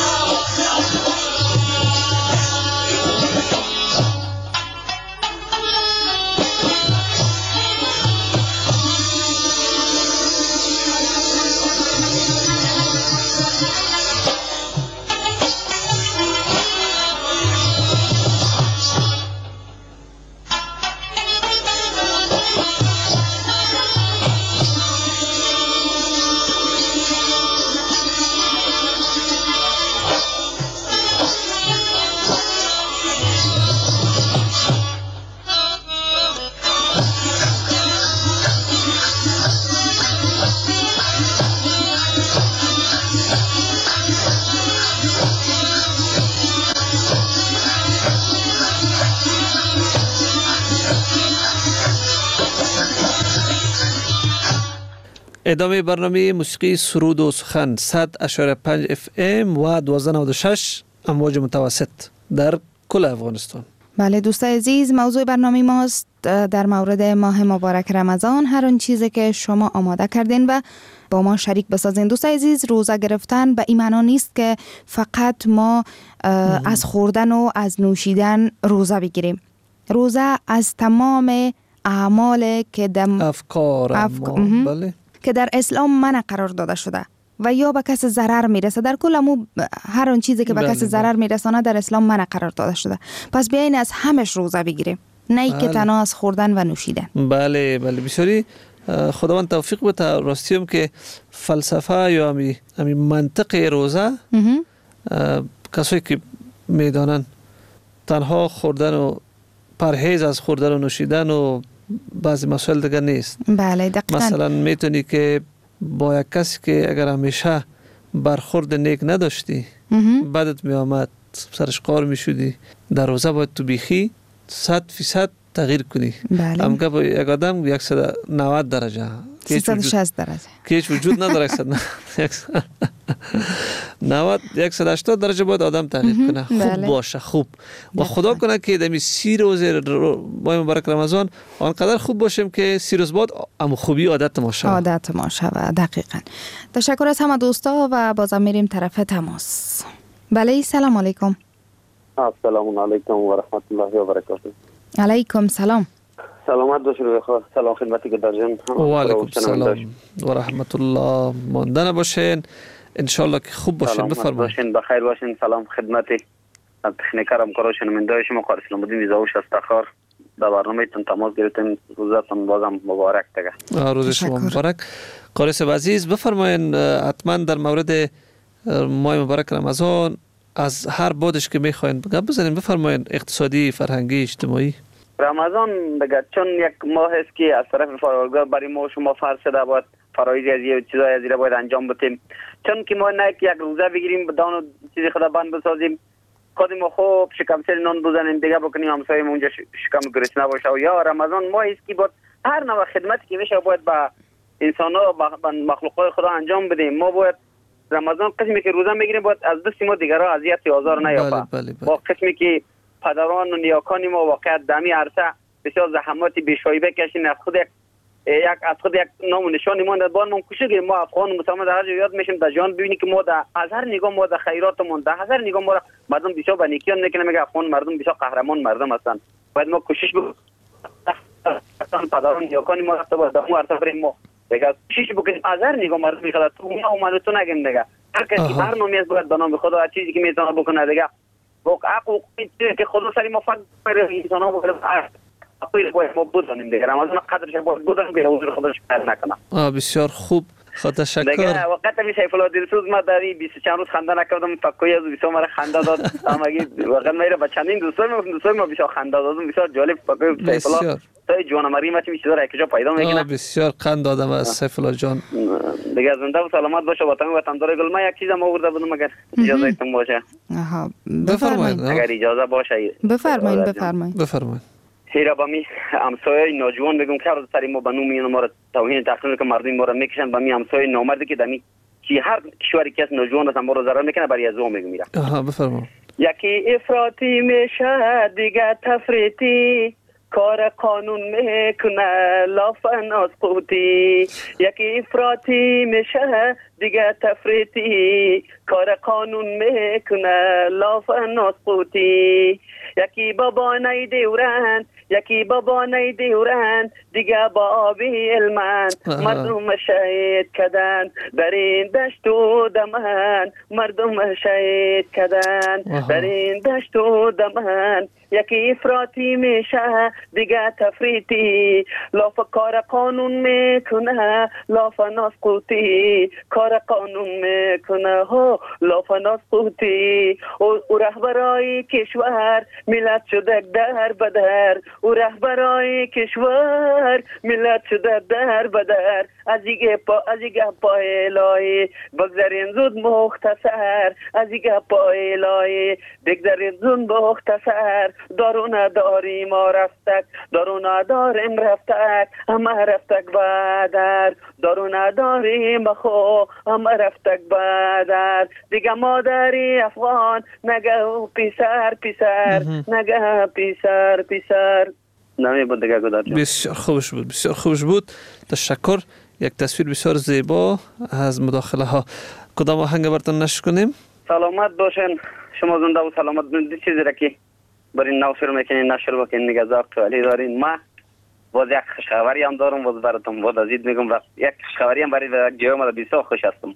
ادامه برنامه موسیقی سرود و سخن 100.5 FM و 1296 امواج متوسط در کل افغانستان. بله دوستان عزیز، موضوع برنامه ماست در مورد ماه مبارک رمضان. هر اون چیزی که شما آماده کردین و با ما شریک بسازین. دوستان عزیز، روزه گرفتن به این معنا نیست که فقط ما از خوردن و از نوشیدن روزه بگیریم. روزه از تمام اعمال که بله که در اسلام منع قرار داده شده و یا به کس ضرر میرسه، در کل هر اون چیزی که به کس ضرر میرسانه در اسلام منع قرار داده شده. پس بیاین از همش روزه بگیریم، نه ای که تنها از خوردن و نوشیدن. بله بسیاری. خداوند توفیق بده. راستیم که فلسفه یا امی منطق روزه کسایی که میدانن تنها خوردن و پرهیز از خوردن و نوشیدن و بعضی مسائل دیگر نیست. بله دقیقاً. مثلا میتونی که با یک کسی که اگر همیشه برخورد نیک نداشتی بعدت می آمد سرش قار می شدی، در روزه باید تو بیخی 100% تغییر کنی. بله. هم که با یک آدم 190 درجه 360 درجه که هیچ وجود نداره 90 180 درجه باید آدم تغییر کنه. خوب باشه خوب و خدا کنه که دمی 30 روز ماه مبارک رمضان آنقدر خوب باشیم که 30 روز بعد ام خوبی عادت ما شود. عادت ما شود. دقیقاً. تشکر از همه دوستا و بازم میریم طرف تماس. بله سلام علیکم. السلام علیکم و رحمت الله و برکاته. علیکم سلام. سلامت باشید بخیر. سلام خدمتی که در جان. و علیکم سلام و رحمت الله. ماندن باشین ان شاء الله که خوب باشین. بفرمایید. باشین بخیر باشین. سلام خدمتی تکنیکر همکارا شنونده شما قاری اسلام الدین میزاوش از تخار. در برنامه تون تماس گرفتیم. روزتون بازم مبارک دیگه. روز شما مبارک. قاری صاحب عزیز بفرمایید حتما در مورد ماه مبارک رمضان از هر بادش که میخواین بزنین بفرمایید، اقتصادی، فرهنگی، اجتماعی. رمضان دیگه چون یک ماه است که از طرف پروردگار برای ما شما فرض شده باید فرایض از یه چیزای از باید انجام بدیم. چون که ما نه یک روزه بگیریم بدون چیزی خدا بند بسازیم، خود ما خوب شکم سر نان بزنیم دیگه بکنیم همسایه‌مون اونجا شکم گرسنه باشه. و یا رمضان ماه است که باید هر نوع خدمتی که میشه باید با انسان‌ها و مخلوقات خدا انجام بدیم. ما باید رمضان قسمی که روزه میگیریم باید از دست ما دیگرها اذیت یا آزار نیابه. با قسمی که پدران و نیاکان ما واقعا دمی عرصه بسیار زحمات بیشایبه کشین، از خود یک نام و نشانی ما در بان کوشش ما افغان مسلمان در هر جا یاد میشیم در جهان ببینیم که ما در از هر نگاه ما در خیراتمون در هر نگاه ما مردم بسیار با نیکیان نکنه. میگه افغان مردم بسیار قهرمان مردم هستند. باید ما کوشش بکنیم پدران نیاکان ما رفته باید در اون عرصه بریم ما دیگه کوشش بکنیم از هر نگاه مردم میخواد تو ما اومد تو نگیم دیگه هر کسی هر نامی از باید به نام خدا هر چیزی که میتونه بکنه دیگه حقوق که خدا سری ما فقط برای انسان‌ها باید ما بدانیم دیگه. رمضان قدرش باید بدانیم که حضور خودش پیدا نکنه. بسیار خوب. خدا تشکر. دیگه وقت می سیف الله دلسوز ما در 20 چند روز خنده نکردم، فکوی از بسیار مرا خنده داد. همگی واقعا میره با چندین دوستای ما بسیار خنده دادم. بسیار جالب فکوی سیف الله تای جوان مریم چی میشه یک جا پیدا میکنه. بسیار خنده دادم از سیف الله جان. دیگه زنده و سلامت باشه وطن وطندار گل. ما یک چیز ما آورده بودم اگر اجازهتون باشه. بفرمایید. اگر اجازه باشه بفرمایید. بفرمایید. هیرا با می همسایه ناجوان میگم که سر ما به نوم ما را توهین تحقیر که مردم ما را میکشن با می همسایه نامردی که دمی کی هر کشوری که ناجوان است ما را ضرر میکنه برای ازو میگم میرم. بفرما. یکی افراطی میشه دیگه تفریطی کار قانون میکنه لافن از قوتی. یکی افراطی میشه دیگه تفریطی کار قانون میکنه لافن از قوتی. یکی بابا نیدورند یکی بابا نیدورند دیگه با آبی علمند مردم شهید کدن در این دشت و دمن مردم شهید کدن در این دشت و دمن. یکی افراطی میشه دیگه تفریطی لاف کار قانون میکنه لاف ناسقوطی کار قانون میکنه ها لاف ناسقوطی. او رهبرای کشور ملت شده در بدر او رهبرای کشور ملت شده در بدر از این پای الهی بگذارین زود مختصر از این پای الهی بگذارین زود مختصر. دارو نداریم ما رفتک دارو نداریم رفتک همه رفتک بدر دارو نداریم خو همه رفتک بدر دیگه مادری افغان نگه پیسر پیسر نگه پیسر پیسر نمی بود دیگه گذار. بسیار خوش بود بسیار خوش بود. تشکر. یک تصویر بسیار زیبا از مداخله ها. کدام آهنگ براتون نشر کنیم؟ سلامت باشین شما زنده و سلامت باشین. چیزی را که برای نو شروع میکنین نشر بکنین نگه ذوق تو علی دارین. ما باز یک خوشخبری هم دارم باز براتون باز ازید میگم و یک خوشخبری هم برای یک جای ما بسیار خوش هستم.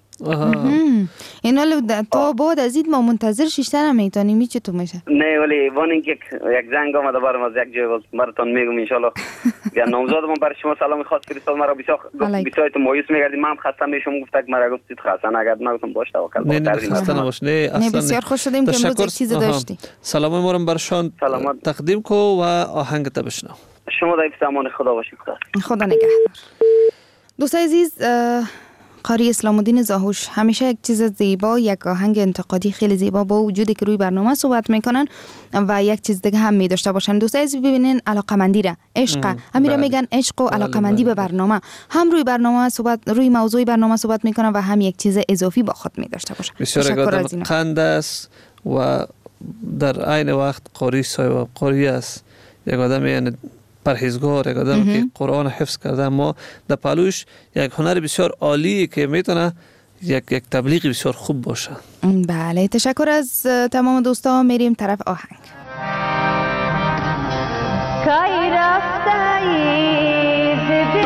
این حالا تا بعد ازید ما منتظر شیشتر هم میتونیم می چطور میشه؟ نه ولی وان اینکه یک زنگ آمده برام از یک جای باز براتون میگم ان شاء الله. یا نامزادم برای شما سلام خاص فرستاد مرا بسیار تو مایوس میگردید من خستم میشم گفتم مرا گفتید خستن اگر نگفتم باش توکل. نه خسته نباش. نه اصلا بسیار خوش شدیم که امروز یک چیز داشتی. سلام ما رو برشان تقدیم کو و آهنگ تا بشنو. شما در امان خدا باشید. خدا نگهدار. دوستای عزیز قاری اسلام الدین زاهوش همیشه یک چیز زیبا یک آهنگ انتقادی خیلی زیبا با وجودی که روی برنامه صحبت میکنن و یک چیز دیگه هم می‌داشته باشن. دوستای عزیز ببینین علاقمندی را عشق امیرا میگن عشق و علاقمندی به برنامه هم روی برنامه صحبت روی موضوع برنامه صحبت میکنن و هم یک چیز اضافی با خود می‌داشته باشن. بسیار قند است و در عین وقت قاری صاحب قاری است. یک آدم یعنی پرهیزگار یک آدم که قرآن حفظ کرده اما در پالوش یک هنر بسیار عالی که میتونه یک تبلیغ بسیار خوب باشه. بله تشکر از تمام دوستان. میریم طرف آهنگ. کای رفتایی دل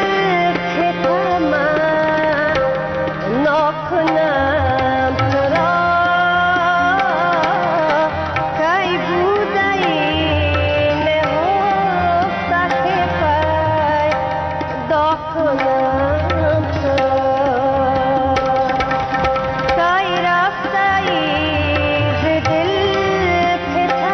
من نکنم ترا کای بودایی Thank you.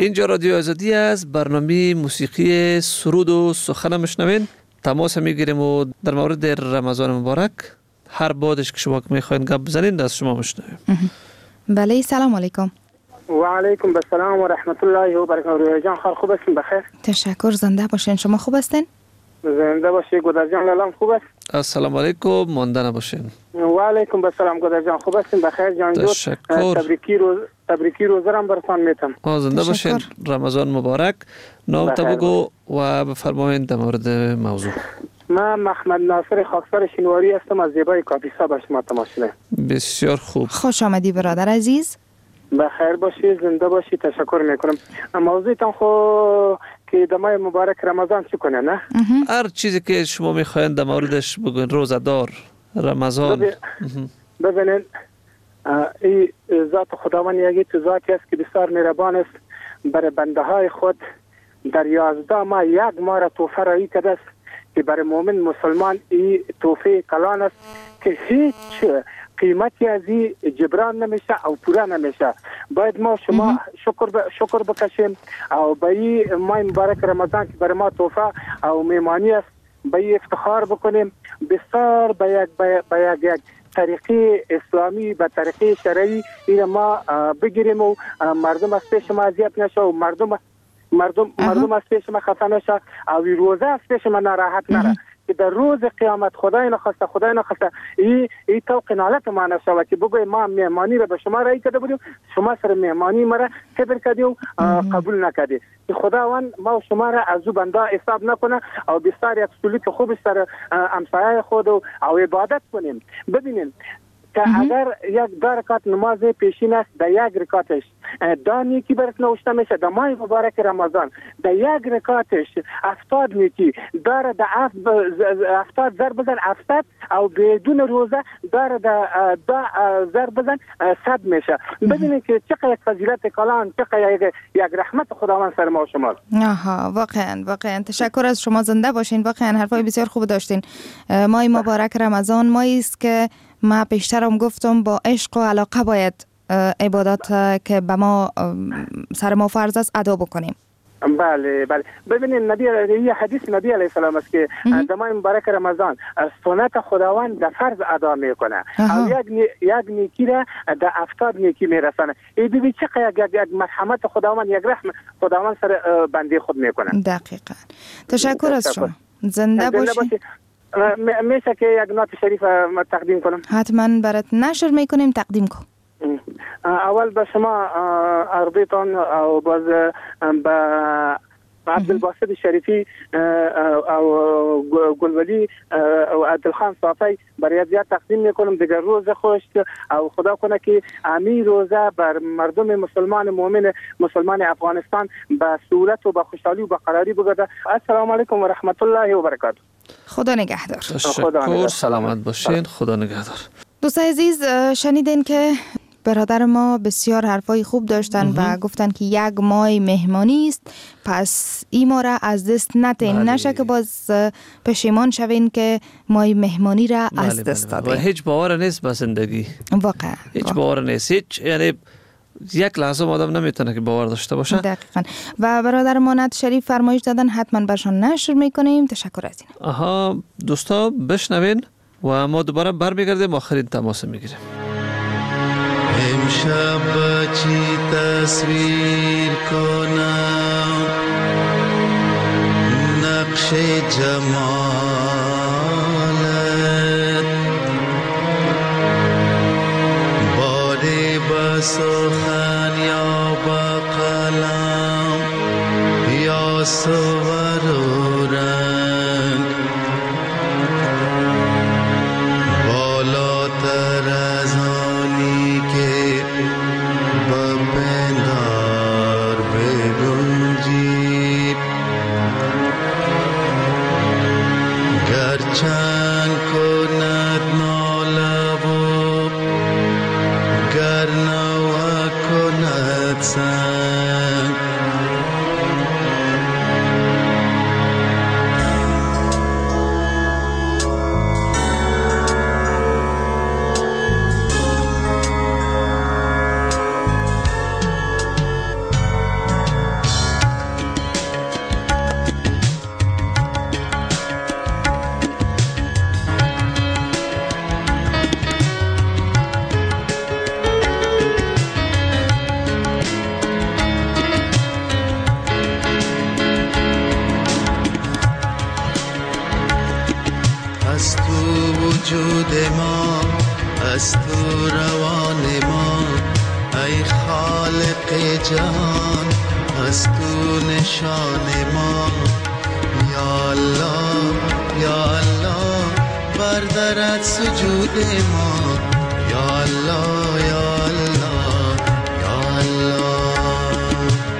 اینجا رادیو آزادی است. برنامه موسیقی سرود و سخن میشنوین. تماس میگیریم و در مورد رمضان مبارک هر بادش که شما میخواین گپ بزنین از شما میشنویم. بله سلام علیکم. و علیکم السلام و رحمت الله و برکاته. جان خال خوب هستین؟ بخیر. تشکر. زنده باشین. شما خوب هستین؟ زنده باشی. گودر جان لالام خوب است؟ السلام علیکم. مانده نباشین. و علیکم السلام گودر جان خوب هستین؟ بخیر جان جور. تشکر. تبریکی روز را براتون میتم. زنده باشین. رمضان مبارک. نام تا بگو و بفرمایید در مورد موضوع. من محمد ناصر خاکسار شینواری هستم از زیبای کاپیسا به شما تماشا. بسیار خوب. خوش آمدی برادر عزیز. بخیر باشی. زنده باشی. تشکر میکنم. موضوعتان خو که در ماه مبارک رمضان چی کنه نه؟ هر چیزی که شما میخواین در موردش بگوین. روزدار رمضان. ببینید این ذات خداوند یکی تو ذاتی است که بسیار مهربان است برای بنده های خود در 11 ماه یک ماه را تحفه رایی کرده است که برای مؤمن مسلمان این تحفه کلان است که هیچ قیمتی از این جبران نمیشه او پورا نمیشه. باید ما شما شکر بکشیم او به این ماه مبارک رمضان که برای ما تحفه او میمانی است به این افتخار بکنیم. بسیار به یک طریقه اسلامی به طریقه شرعی این ما بگیریم و مردم از پیش ما اذیت نشه و مردم از پیش ما خفه نشه او روزه از پیش ما ناراحت نره که در روز قیامت خدای نخواسته این توقع نالت ما نشود که بگوی ما مهمانی را به شما رایی کرده بودیم شما سر مهمانی ما را کبر کردی و قبول نکردی. خداوند ما و شما را از او بنده حساب نکنه او بسیار یک سلوک خوب سر همسایه خود و عبادت کنیم. ببینیم که اگر یک 2 رکعت نماز پیشین است در یک رکعتش دا نیکی برات نوشته میشه. در ماه مبارک رمضان در یک رکعتش 70 نیکی داره. در 70 ضرب بزن 700 او بدون روزه داره در 2 ضرب بزن 100 میشه. ببینید که چقدر فضیلت کلان چقدر یک رحمت خداوند سر ما و شما. واقعا تشکر از شما. زنده باشین. واقعا حرفای بسیار خوب داشتین. ماه مبارک رمضان ماهی است که ما پیشترم گفتم با عشق و علاقه باید عبادات که به ما سر ما فرض است ادا بکنیم. بله ببینید یه حدیث نبی علیه السلام است که در ماه مبارک رمضان سنت خداوند در فرض ادا میکنه او یک نیکی را در 70 نیکی میرسانه. این ببین چقدر یک مرحمت خداوند یک رحم خداوند سر بنده خود میکنه. دقیقا. تشکر از شما. زنده باشید. میشه که یک نعت شریف تقدیم کنم؟ حتما برات نشر میکنیم. تقدیم کن. اول به شما ارضیتان او باز به عبدالباسط شریفی او گلولی او عبدالخان صافی برای زیاد تقدیم میکنم. دیگر روز خوش او خدا کنه که امیر روزه بر مردم مسلمان مؤمن مسلمان افغانستان به سهولت و به خوشحالی و به قراری بگذره. السلام علیکم و رحمت الله و برکاته. خدا نگهدار. تشکر. سلامت باشین. خدا نگهدار. دوست عزیز شنیدین که برادر ما بسیار حرفای خوب داشتن و گفتن که یک ماه مهمانی است پس این ما را از دست ندین. نشه که باز پشیمان شوین که ماه مهمانی را از دست دادیم. و هیچ باور نیست به زندگی. واقعا هیچ باور نیست. یعنی یک لحظه آدم نمیتونه که باور داشته باشه. دقیقاً. و برادر ما نعت شریف فرمایش دادن حتما برشان نشر میکنیم. تشکر از این. دوستا بشنوین و ما دوباره برمیگردیم آخرین تماس میگیریم. امشب چی تصویر کنم نقش جمالت باری با سخن یا با قلم یا صور و رنگ بالاتر از آنی که بپندار بگنجی گرچند کند ناله و گر نوا کند سنگ جهان از تو نشان ما. یا الله یا الله بردارد سجود ما. یا الله یا الله یا الله.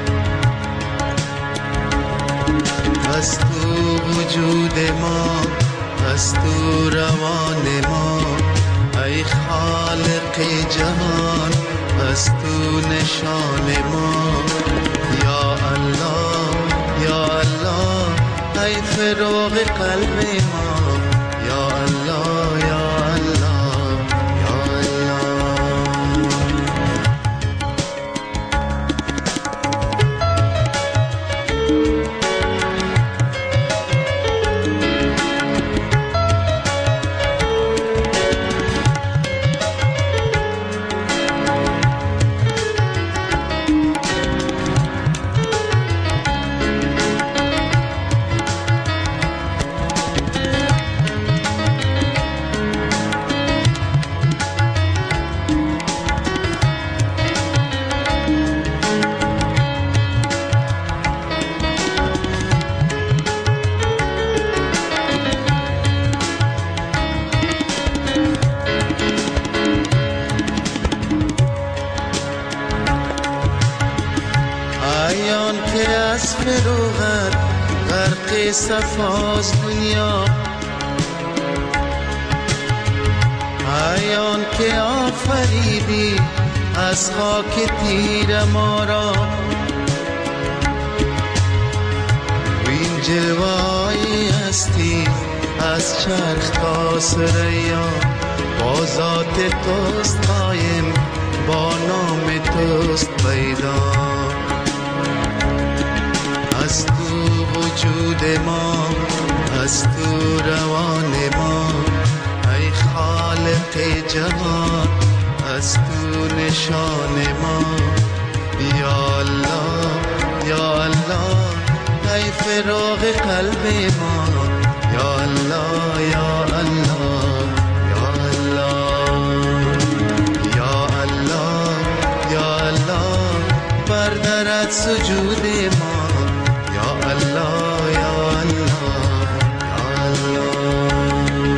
از تو وجود ما، از تو روان ما، ای خالق جهان از تو نشان ما. یا الله یا الله ای فراغ قلب ما. یا الله یا الله یا الله. فروغت غرق صفاز دنیا. ایان که آفریدی از خاک تیر ما را. وین جلوه‌ای هستی از چرخ تا ثریا. با ذات توست قایم، با نام توست پیدا. از تو وجود ما، از تو روان ما، ای خالق جهان از تو نشان ما. یا الله یا الله ای فراغ قلب ما. یا الله یا الله یا الله یا الله یا الله بردارد سجود ما. یا الله یا الله یا الله.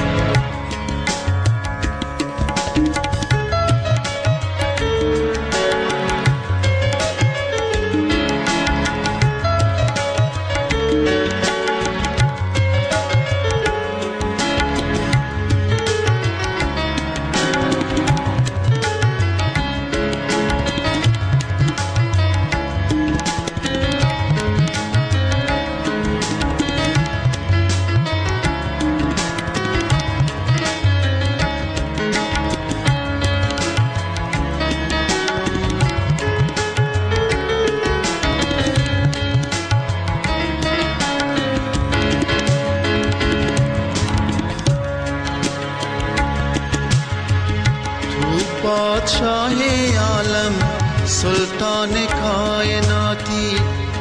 پادشاہ عالم سلطان کائناتی.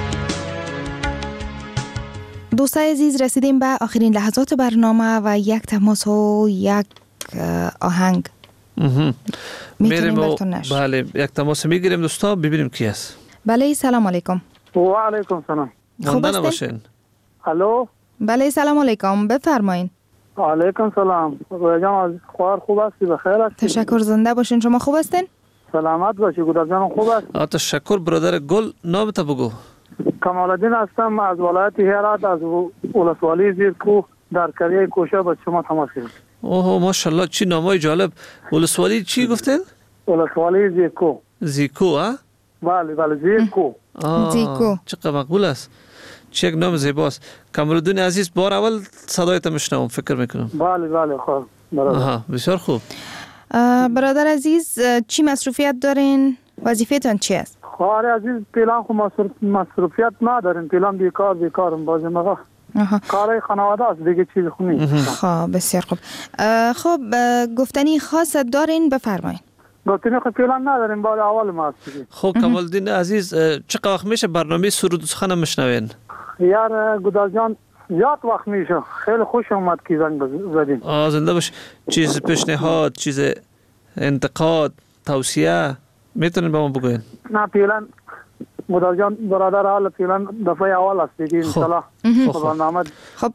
دوستای عزیز، رسیدیم به آخرین لحظات برنامه و یک تماس و یک آهنگ میتونیم براتون نشد. بله، یک تماس میگیریم دوستا، ببینیم کی است. بله، سلام علیکم. و علیکم سلام. خوب هستین؟ الو. بله، سلام علیکم، بفرمایین. علیکم سلام. رویان خوار خوب هستی؟ بخیر هستی؟ تشکر، زنده باشین. شما خوب هستین؟ سلامت باشی. گودر جان خوب است؟ تشکر برادر گل. نامت بگو. کمال الدین هستم از ولایت هرات، از ولسوالی زیرکو در کریه کوشه با شما تماس گرفتم. اوه ماشاءالله، چی نامای جالب. ولسوالی چی گفتین؟ ولسوالی زیرکو. زیرکو ها؟ بله بله زیرکو. زیرکو چقدر مقبول است. چه یک نام زیباست. کمال‌الدین عزیز، بار اول صدایت میشنوم فکر میکنم. بله بله خوب. آها، بسیار خوب. برادر عزیز، چی مصروفیت دارین؟ وظیفه‌تان چی است؟ خواهر عزیز، پیلان خو مصروفیت نداریم. پیلان بیکارم بازی مگه. کارای خانواده است دیگه، چیز خو نیست. خب بسیار خوب. خب گفتنی خاص دارین؟ بفرمایید. گفتنی خو پیلان نداریم، بعد اول ما است. خب کمال‌الدین عزیز، چقدر وقت میشه برنامه سرود و سخن میشنوین؟ یار گودال جان زیاد وقت میشه. خیلی خوش اومد که زنگ زدین. زنده باش. چیز پیشنهاد، چیز انتقاد، توصیه میتونین به ما بگوین؟ نه فعلا مدار جان برادر حال فعلا دفعه اول است دیگه ان شاء الله برنامه. خب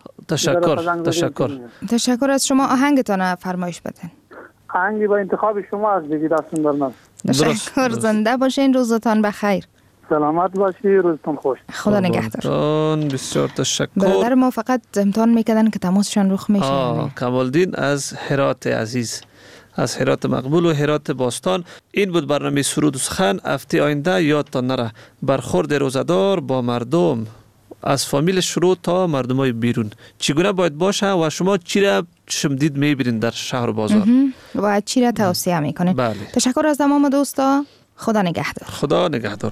تشکر از شما. آهنگتان فرمایش بدین. آهنگی با انتخاب شما از دیگه دستون درناز. تشکر. زنده باشین. روزتان بخیر. سلامت باشی. روزتون خوش. خدا نگهدار. بسیار تشکر. برادر ما فقط امتحان میکردن که تماسشان رخ میشه. کمالدین از هرات عزیز، از هرات مقبول و هرات باستان. این بود برنامه سرود و سخن. هفته آینده یادتان نره برخورد روزدار با مردم از فامیل شروع تا مردمای بیرون چگونه باید باشه و شما چی را شمدید میبینید در شهر و بازار و چی را توصیه میکنید. بله. تشکر از تمام دوستا. خدا نگهدار. خدا نگهدار.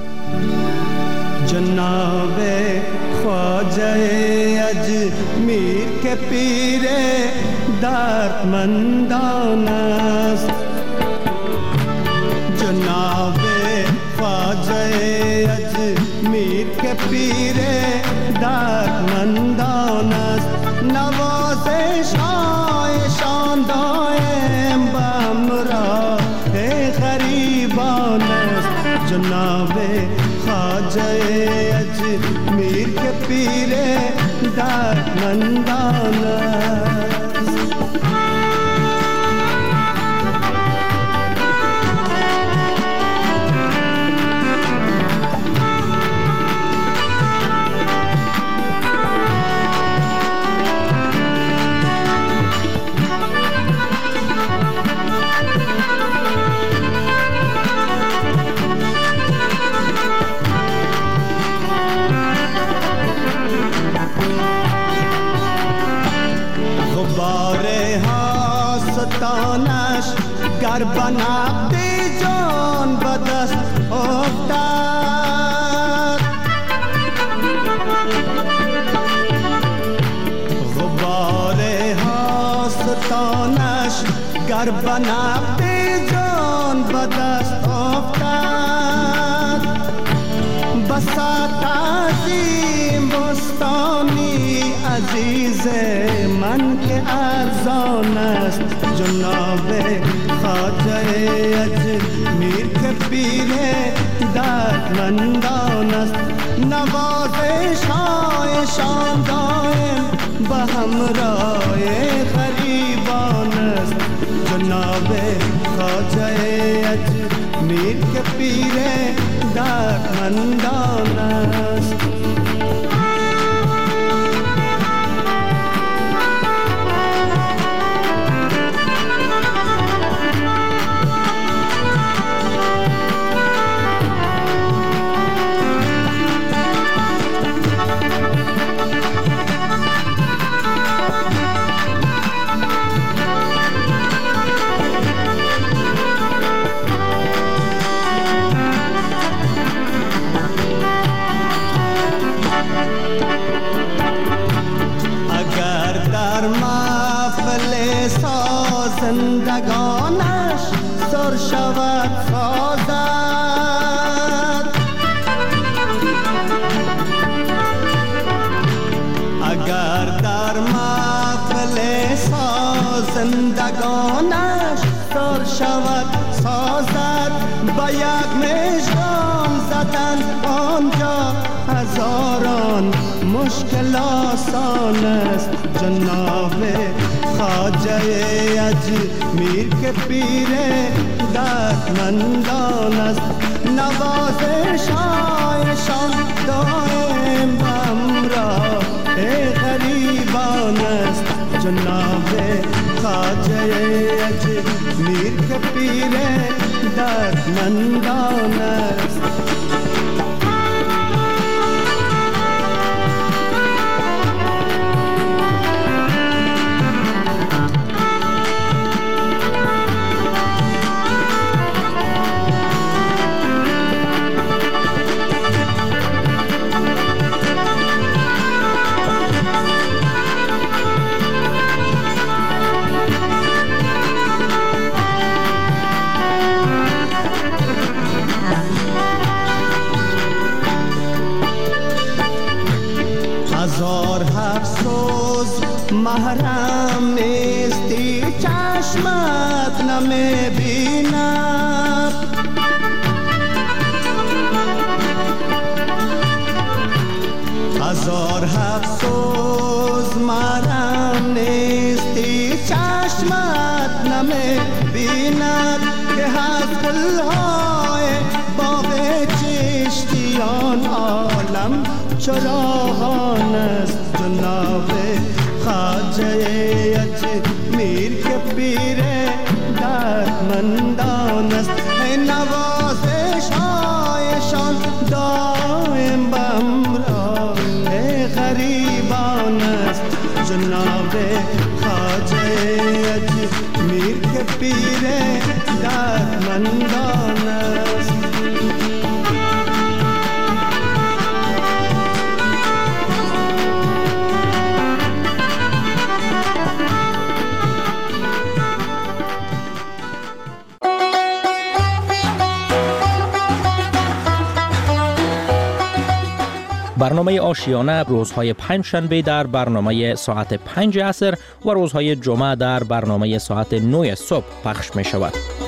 جناب خواجه اجمیر که پیر دردمندان است، جناب خواجه اجمیر که پیر دردمندان است، نوازش هایشان دائم به همراه غریبان است، جناب خواجه اجمیر که پیر دردمندان است. گر بنقد جان به دست افتد، غبار حاستانش گر بنقد جان به دست افتد، بساط عظیم بستانی عزیز من که ارزان است، جناب خواجه اجمیر که پیر دردمندان است، نوازش هایشان دائم به همراه غریبان است، جناب خواجه اجمیر که پیر دردمندان است. زندگانش سر شود سازد، اگر در محفل زندگانش سر شود سازد، با یک مژگان زدن آنجا هزاران مشکل آسان است، جناب خواجه اجمیر که پیر دردمندان است، نوازش هایشان دائم همراه غریبان است، جناب خواجه اجمیر که پیر دردمندان است. محرم نیستی چشمت نمیبیند، هزار افسوس مرم نیستی چشمت نمی بیند که از گلهای باغ چشتیان عالم چراغان است جناب خواجه اجمیر که پیر دردمندان است نوازش هایشان دائم بمراه غریبان است جناب خواجه اجمیر که پیر دردمندان است. برنامه آشیانه روزهای پنجشنبه در برنامه ساعت 5 عصر و روزهای جمعه در برنامه ساعت 9 صبح پخش می شود.